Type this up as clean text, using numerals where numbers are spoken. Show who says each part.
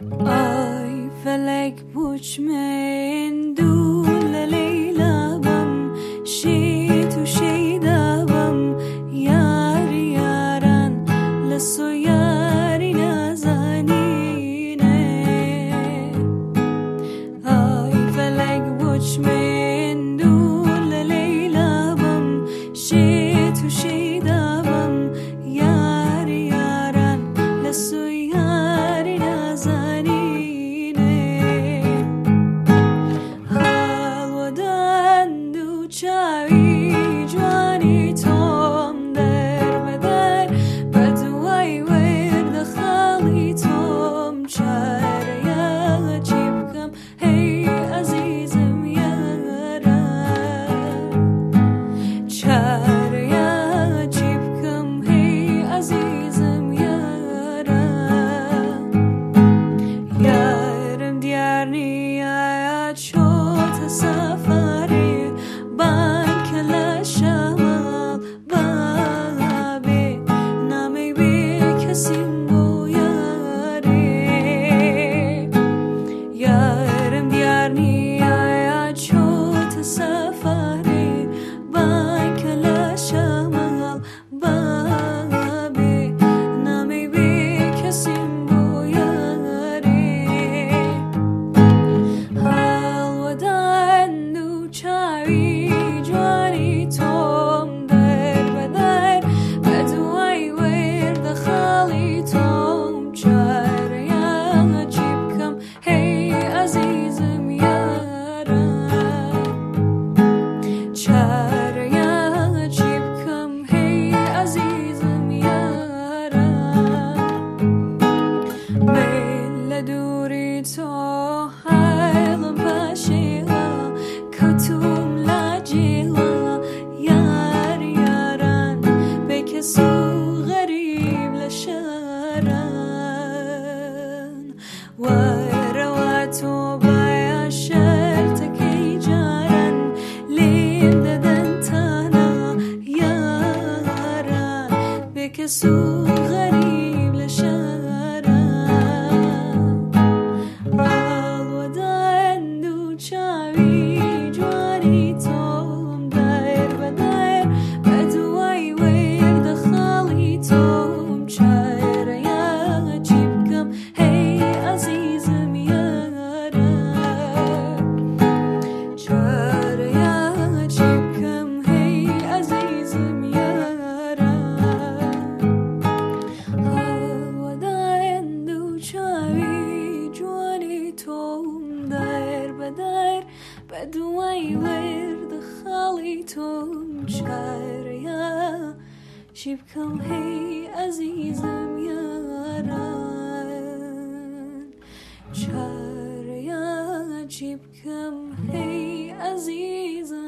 Speaker 1: آی فلک پوچ من دول لیلا بم شی تو شیدا بم یاری یاران لسو یاری نازنینه آی فلک پوچ من دول لیلا بم شی تو شیدا بم یاری یاران لسو یاری نازنینه چاوی جوانی توم در بدر بدوی ورد خالی توم چاره یا چیب کم هی عزیزم یارا چاره یا چیب کم هی عزیزم یارا یارم دیار نیا چوت سفری بانک لشمال بابی نمی بی کسی مویاری یارم دیار نیا چوت سفری بانک لشمال بابی نمی بی کسی مویاری حال ودان دو چاوی جوانی توم در بدر بدوی ورد خالی توم چاره یا چیب کم هی عزیزم یارا چاره یا چیب کم هی عزیزم یارا میل دوری تو حالم پاشیلا کتوم لاجیلا یار یاران بکسو غریب لشاران ورواتو بایا شرتکی جاران لیم ددن تانا یاران بکسو غریب لشاران الودان دو چاوی جوانی توم در بدر بدوی ورد خالی توم چاره یا چیب کم هی عزیزم یارا چاره یا چیب کم هی عزیزم یارا الودان دو چاوی جوانی توم در بدر بدوی ورد خالی توم چاره یا چیب کم هی عزیزم یاران چاره یا چیب کم هی عزیزم